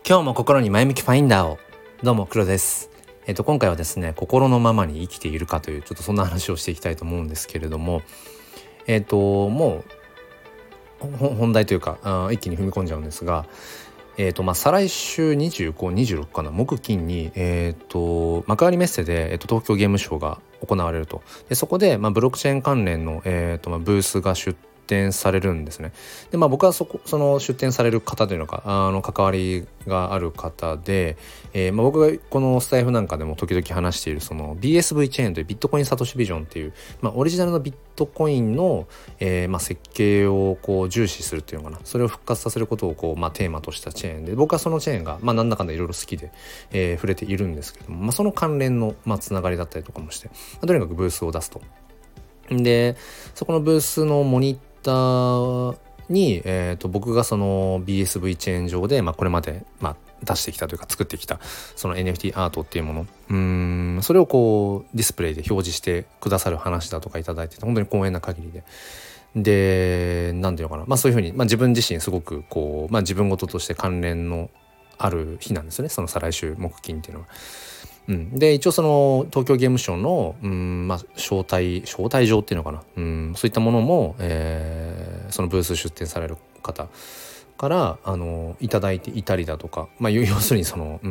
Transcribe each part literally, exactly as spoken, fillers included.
今日も心に前向きファインダーを。どうも黒です。えっと今回はですね、心のままに生きているかというちょっとそんな話をしていきたいと思うんですけれども、えっともう本題というかあ一気に踏み込んじゃうんですが、えっとまあ再来週にじゅうご、にじゅうろくかな木金にえっと幕張メッセで、えっと、東京ゲームショウが行われると。でそこで、まあ、ブロックチェーン関連の、えっとまあ、ブースが出展されるんですね。でまあ僕はそこその出展される方というのかあの関わりがある方で、えーまあ、僕がこのスタイフなんかでも時々話しているその ビーエスブイ チェーンというビットコインサトシビジョンっていう、まあ、オリジナルのビットコインの、えーまあ、設計をこう重視するっていうのかな、それを復活させることをこう、まあ、テーマとしたチェーンで、僕はそのチェーンが、まあ、なんだかんだいろいろ好きで、えー、触れているんですけども、まあ、その関連の、まあ、つながりだったりとかもして、まあ、とにかくブースを出すと。でそこのブースのモニターに、えー、と僕がその ビーエスブイ チェーン上で、まあ、これまで、まあ、出してきたというか作ってきたその エヌエフティー アートっていうもの、うーんそれをこうディスプレイで表示してくださる話だとかいただいてて、本当に光栄な限りで、でなんていうのかな、まあ、そういうふうに、まあ、自分自身すごくこう、まあ、自分事として関連のある日なんですよね、その再来週木金っていうのは。うん、で一応その東京ゲームショウの、うんまあ、招待招待状っていうのかな、うん、そういったものも、えー、そのブース出展される方からあのいただいていたりだとか、まあ、要するにその、うん、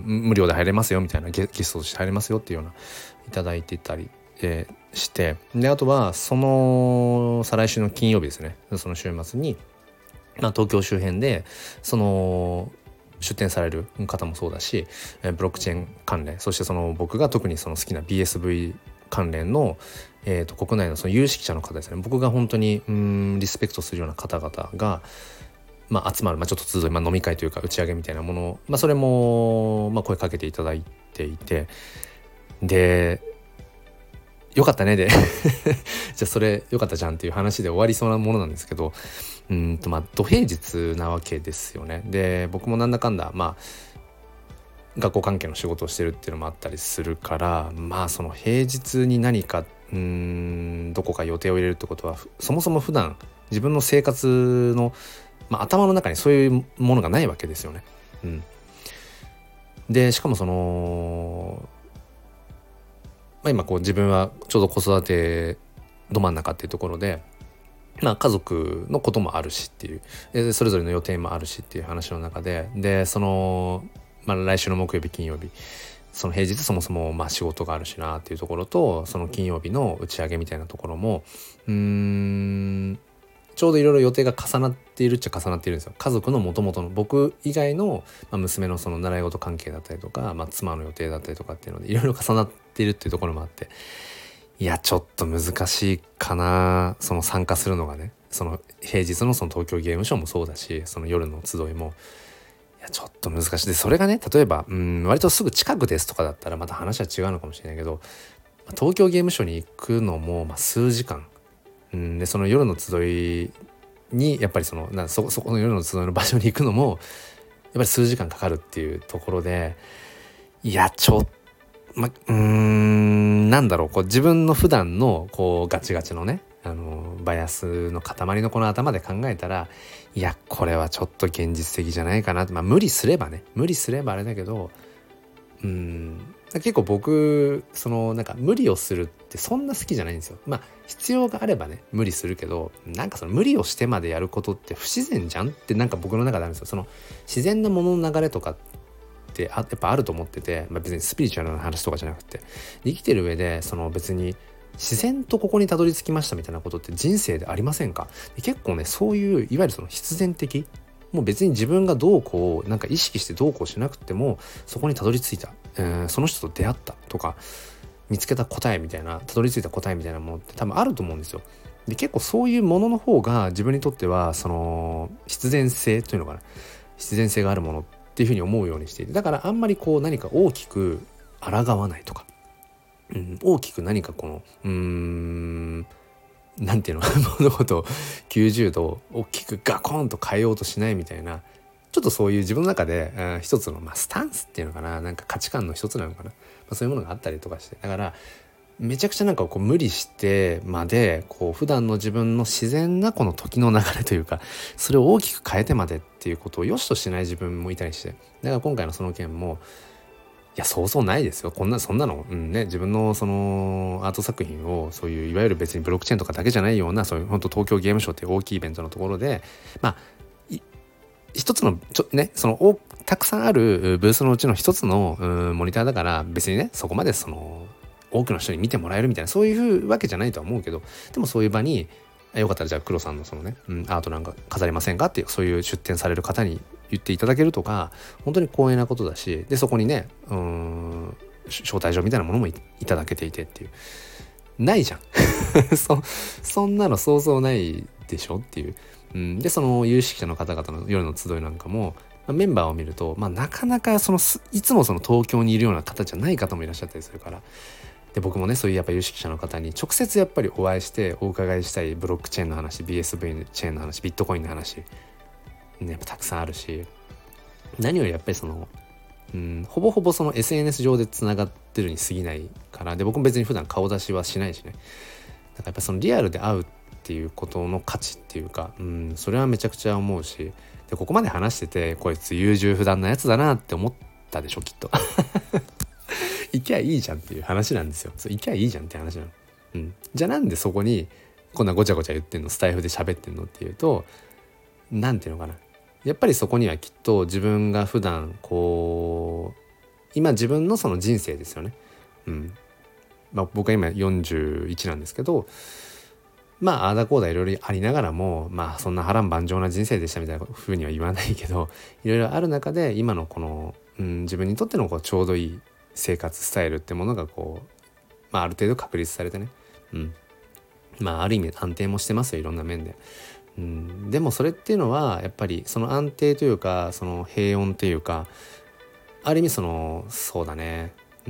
無料で入れますよみたいな、ゲ、ゲストとして入れますよっていうようないただいていたり、えー、して、であとはその再来週の金曜日ですね、その週末に、まあ、東京周辺でその出展される方もそうだし、ブロックチェーン関連、そしてその僕が特にその好きな ビーエスブイ 関連の、えー、と国内のその有識者の方ですね、僕が本当にうーんリスペクトするような方々が、まあ、集まる、まあ、ちょっと集い、まあ、飲み会というか打ち上げみたいなものを、まあ、それも、まあ、声かけていただいていて、でよかったねでじゃあそれよかったじゃんっていう話で終わりそうなものなんですけど、うんとまあ土平日なわけですよね。で僕もなんだかんだまあ学校関係の仕事をしてるっていうのもあったりするから、まあその平日に何かうーんどこか予定を入れるってことはそもそも普段自分の生活の、まあ、頭の中にそういうものがないわけですよね。うん、でしかもそのまあ、今こう自分はちょうど子育てど真ん中っていうところで、まあ、家族のこともあるしっていう、でそれぞれの予定もあるしっていう話の中で、でその、まあ、来週の木曜日金曜日その平日そもそもまあ仕事があるしなっていうところと、その金曜日の打ち上げみたいなところもうーんちょうどいろいろ予定が重なっているっちゃ重なっているんですよ。家族の元々の僕以外の、まあ、娘のその習い事関係だったりとか、まあ、妻の予定だったりとかっていうのでいろいろ重なっているっていうところもあって、いやちょっと難しいかな、その参加するのがね、その平日のその東京ゲームショウもそうだし、その夜の集いもいやちょっと難しい。でそれがね、例えばうん割とすぐ近くですとかだったらまた話は違うのかもしれないけど、東京ゲームショウに行くのもまあ数時間、うんでその夜の集いにやっぱりそのな そ, そこの夜の集いの場所に行くのもやっぱり数時間かかるっていうところで、いやちょっとま、うーんなんだろう、こう自分の普段のこうガチガチのねあのバイアスの塊のこの頭で考えたら、いやこれはちょっと現実的じゃないかなって、まあ無理すればね無理すればあれだけど、うーん結構僕そのなんか無理をするってそんな好きじゃないんですよ。まあ必要があればね無理するけど、なんかその無理をしてまでやることって不自然じゃんってなんか僕の中であるんですよ。その自然なものの流れとかってあやっぱあると思ってて、まあ、別にスピリチュアルな話とかじゃなくて、生きてる上でその別に自然とここにたどり着きましたみたいなことって人生でありませんか？で結構ねそういういわゆるその必然的、もう別に自分がどうこうなんか意識してどうこうしなくてもそこにたどり着いた、えー、その人と出会ったとか見つけた答えみたいな、たどり着いた答えみたいなものって多分あると思うんですよ。で結構そういうものの方が自分にとってはその必然性というのかな、必然性があるものっていうふうに思うようにしていて、だからあんまりこう何か大きく抗わないとか、うん、大きく何かこのうーんなんていうの物事をきゅうじゅうど大きくガコンと変えようとしないみたいな、ちょっとそういう自分の中で、うん、一つの、まあ、スタンスっていうのかな、なんか価値観の一つなのかな、まあ、そういうものがあったりとかして、だからめちゃくちゃなんかこう無理してまでこう普段の自分の自然なこの時の流れというか、それを大きく変えてまでっていうことを良しとしない自分もいたりして、だから今回のその件も、いやそうそうないですよ、こんなそんなの、うんね、自分のそのアート作品をそういういわゆる別にブロックチェーンとかだけじゃないような、そういう本当東京ゲームショウっていう大きいイベントのところで、まあ一つのちょねそのおたくさんあるブースのうちの一つのモニターだから、別にねそこまでその多くの人に見てもらえるみたいなそういうわけじゃないとは思うけど、でもそういう場によかったらじゃあ黒さんのそのね、うん、アートなんか飾れませんかっていう、そういう出展される方に言っていただけるとか、本当に光栄なことだし、でそこにねうーん招待状みたいなものも い, いただけていてっていう、ないじゃんそ, そんなのそうそうないでしょっていう、うん、でその有識者の方々の夜の集いなんかもメンバーを見ると、まあ、なかなかそのいつもその東京にいるような方じゃない方もいらっしゃったりするから、で僕もねそういうやっぱ有識者の方に直接やっぱりお会いしてお伺いしたいブロックチェーンの話、 ビーエスブイ チェーンの話、ビットコインの話、ね、やっぱたくさんあるし、何よりやっぱりその、うん、ほぼほぼその エスエヌエス 上でつながってるに過ぎないから、で僕も別に普段顔出しはしないしね、だからやっぱそのリアルで会うっていうことの価値っていうか、うん、それはめちゃくちゃ思うし、でここまで話しててこいつ優柔不断なやつだなって思ったでしょきっと行きゃいいじゃんっていう話なんですよ。そう行きゃいいじゃんって話なの、うん、じゃあなんでそこにこんなごちゃごちゃ言ってんの、スタイフで喋ってんのっていうと、なんていうのかな、やっぱりそこにはきっと自分が普段こう今自分のその人生ですよね、うんまあ、僕は今よんじゅういちなんですけど、まああーだこーだいろいろありながらも、まあそんな波乱万丈な人生でしたみたいな風には言わないけど、いろいろある中で今のこの、うん、自分にとってのこうちょうどいい生活スタイルってものがこう、まあ、ある程度確立されてね、うん、まあある意味安定もしてますよ、いろんな面で、うん、でもそれっていうのはやっぱりその安定というかその平穏というか、ある意味そのそうだね、うん、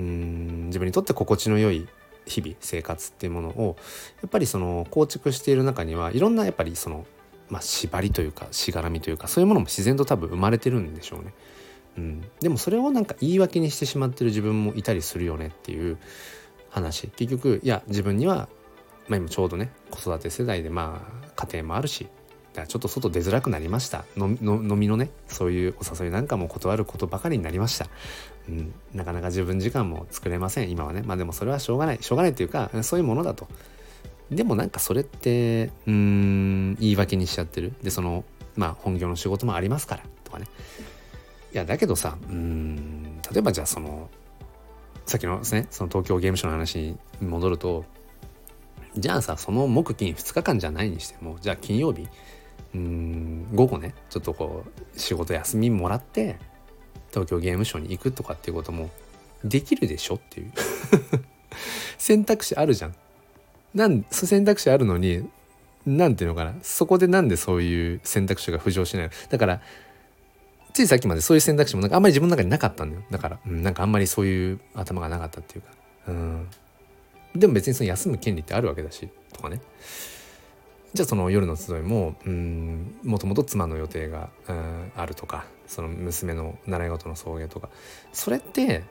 自分にとって心地の良い日々生活っていうものをやっぱりその構築している中にはいろんなやっぱりその、まあ、縛りというかしがらみというか、そういうものも自然と多分生まれてるんでしょうね。うん、でもそれをなんか言い訳にしてしまってる自分もいたりするよねっていう話。結局いや自分には、まあ、今ちょうどね子育て世代でまあ家庭もあるし、だからちょっと外出づらくなりました。のの飲みのねそういうお誘いなんかも断ることばかりになりました。うん、なかなか自分時間も作れません今はね。まあでもそれはしょうがないしょうがないっていうかそういうものだと。でもなんかそれってうーん言い訳にしちゃってる。でそのまあ本業の仕事もありますからとかね。いやだけどさ、うーん例えばじゃあそのさっきのですねその東京ゲームショウの話に戻ると、じゃあさその木金ふつかかんじゃないにしても、じゃあ金曜日うーん午後ねちょっとこう仕事休みもらって東京ゲームショウに行くとかっていうこともできるでしょっていう選択肢あるじゃん。なん選択肢あるのになんていうのかな、そこでなんでそういう選択肢が浮上しないの。だからついさっきまでそういう選択肢もなんかあんまり自分の中になかったんだよ。だから、うん、なんかあんまりそういう頭がなかったっていうか、うん、でも別にその休む権利ってあるわけだしとかね。じゃあその夜の集いもうんもともと妻の予定が、うん、あるとか、その娘の習い事の送迎とか、それって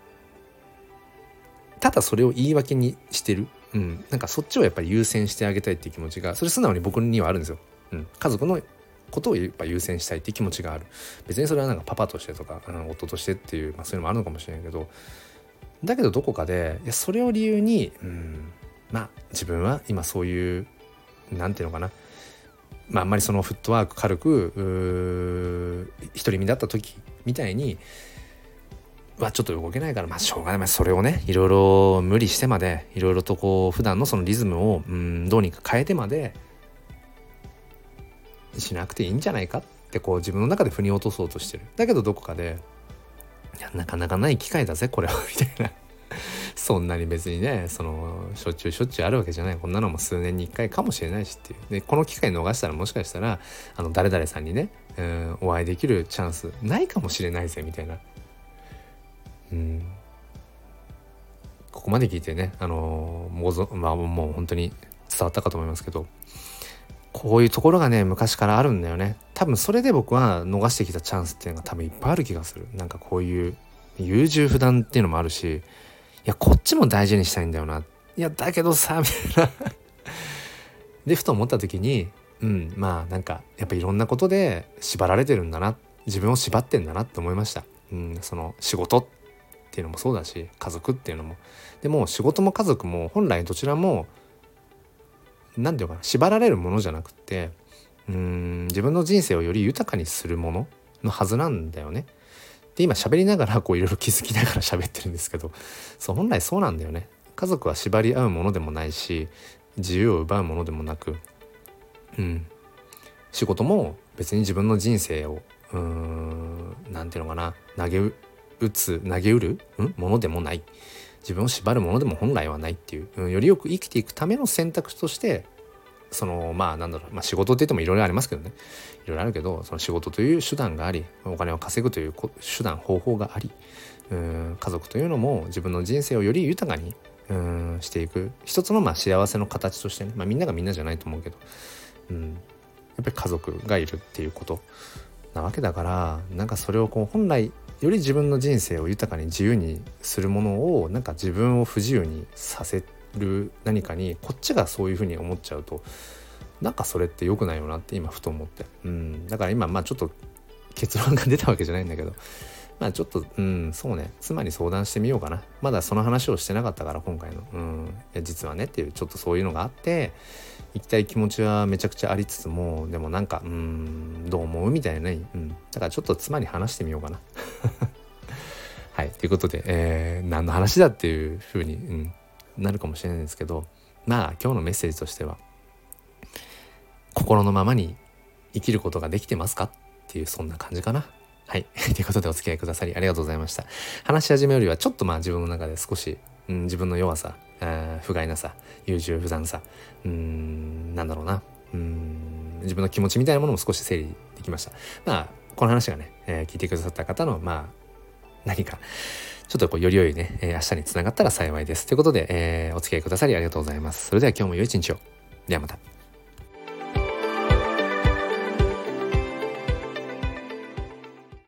ただそれを言い訳にしてる、うん、なんかそっちをやっぱり優先してあげたいっていう気持ちがそれ素直に僕にはあるんですよ、うん、家族のことをやっぱ優先したいっていう気持ちがある。別にそれはなんかパパとしてとか、うん、夫としてっていう、まあ、そういうのもあるのかもしれないけど、だけどどこかでいやそれを理由に、うん、まあ自分は今そういうなんていうのかな、まああんまりそのフットワーク軽く独り身だった時みたいにはちょっと動けないから、まあしょうがない、まあ、それをねいろいろ無理してまでいろいろとこう普段のそのリズムを、うん、どうにか変えてまでしなくていいんじゃないかってこう自分の中で腑に落とそうとしてる。だけどどこかでいやなかなかない機会だぜこれはみたいなそんなに別にねそのしょっちゅうしょっちゅうあるわけじゃない、こんなのも数年にいっかいかもしれないしっていうで、この機会逃したらもしかしたらあの誰々さんにね、うん、お会いできるチャンスないかもしれないぜみたいな、うん、ここまで聞いてねあのもう、まあ、もう本当に伝わったかと思いますけど、こういうところがね昔からあるんだよね。多分それで僕は逃してきたチャンスっていうのが多分いっぱいある気がする。なんかこういう優柔不断っていうのもあるし、いやこっちも大事にしたいんだよなっいやだけどさみたいなでふと思った時に、うんまあなんかやっぱいろんなことで縛られてるんだな、自分を縛ってんだなって思いました。うん、その仕事っていうのもそうだし、家族っていうのも。でも仕事も家族も本来どちらも何て言うかな、縛られるものじゃなくて、うーん自分の人生をより豊かにするもののはずなんだよね。で今喋りながらこういろいろ気づきながら喋ってるんですけど、そう本来そうなんだよね。家族は縛り合うものでもないし、自由を奪うものでもなく、うん、仕事も別に自分の人生をうーんなんていうのかな、投げ打つ投げうる、うん、ものでもない、自分を縛るものでも本来はないっていう、うん、よりよく生きていくための選択肢として、そのまあなんだろう、まあ、仕事って言ってもいろいろありますけどね、いろいろあるけど、その仕事という手段があり、お金を稼ぐという手段方法があり、うん、家族というのも自分の人生をより豊かにうんしていく一つのまあ幸せの形としてね、まあ、みんながみんなじゃないと思うけど、うん、やっぱり家族がいるっていうことなわけだから、なんかそれをこう本来より自分の人生を豊かに自由にするものをなんか自分を不自由にさせる何かにこっちがそういうふうに思っちゃうと、なんかそれって良くないよなって今ふと思って、うん、だから今まあちょっと結論が出たわけじゃないんだけど、まあちょっとうんそうね、妻に相談してみようかな。まだその話をしてなかったから今回の、うん、いや実はねっていうちょっとそういうのがあって、行きたい気持ちはめちゃくちゃありつつも、でもなんかうんどう思うみたいなね、うん、だからちょっと妻に話してみようかなはいということで、えー、何の話だっていう風に、うん、なるかもしれないんですけど、まあ今日のメッセージとしては、心のままに生きることができてますかっていう、そんな感じかな。はいということでお付き合いくださりありがとうございました。話し始めよりはちょっとまあ自分の中で少し、うん、自分の弱さ、不甲斐なさ、優柔不断さ、うーんなんだろうな、うーん自分の気持ちみたいなものも少し整理できました。まあこの話がね、えー、聞いてくださった方のまあ何かちょっとこうより良いね、えー、明日につながったら幸いですということで、えー、お付き合いくださりありがとうございます。それでは今日も良い一日を。ではまた。